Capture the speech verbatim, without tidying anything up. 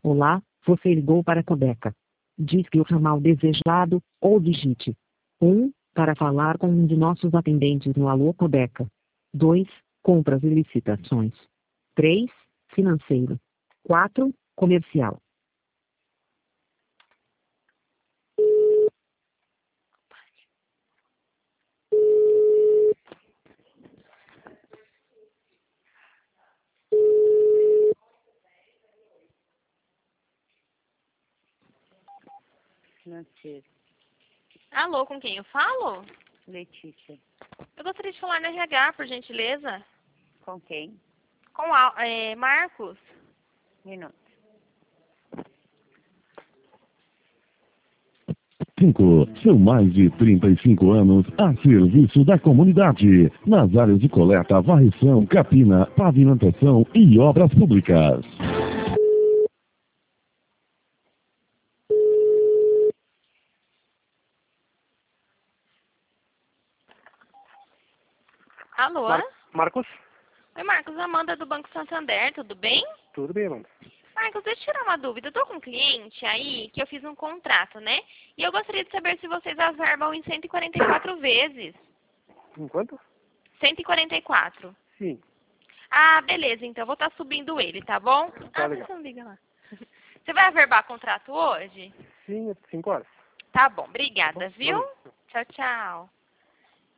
Olá, você ligou para a Codeca. Disque o ramal desejado, ou digite um para falar com um de nossos atendentes no Alô Codeca. dois Compras e licitações. três Financeiro. quatro Comercial. Financeiro. Alô, com quem eu falo? Letícia. Eu gostaria de falar no R H, por gentileza. Com quem? Com a, é, Marcos. Minuto. cinco. São mais de trinta e cinco anos a serviço da comunidade, nas áreas de coleta, varrição, capina, pavimentação e obras públicas. Alô? Mar Marcos? Oi, Marcos. Amanda do Banco Santander, tudo bem? Tudo bem, Amanda. Marcos, deixa eu tirar uma dúvida. Eu tô com um cliente aí que eu fiz um contrato, né? E eu gostaria de saber se vocês averbam em cento e quarenta e quatro vezes. Em quanto? cento e quarenta e quatro. Sim. Ah, beleza. Então eu vou estar subindo ele, tá bom? Tá ah, legal. você não liga lá. Você vai averbar contrato hoje? Sim, é cinco horas. Tá bom. Obrigada, Tá bom? viu? Valeu. Tchau, tchau.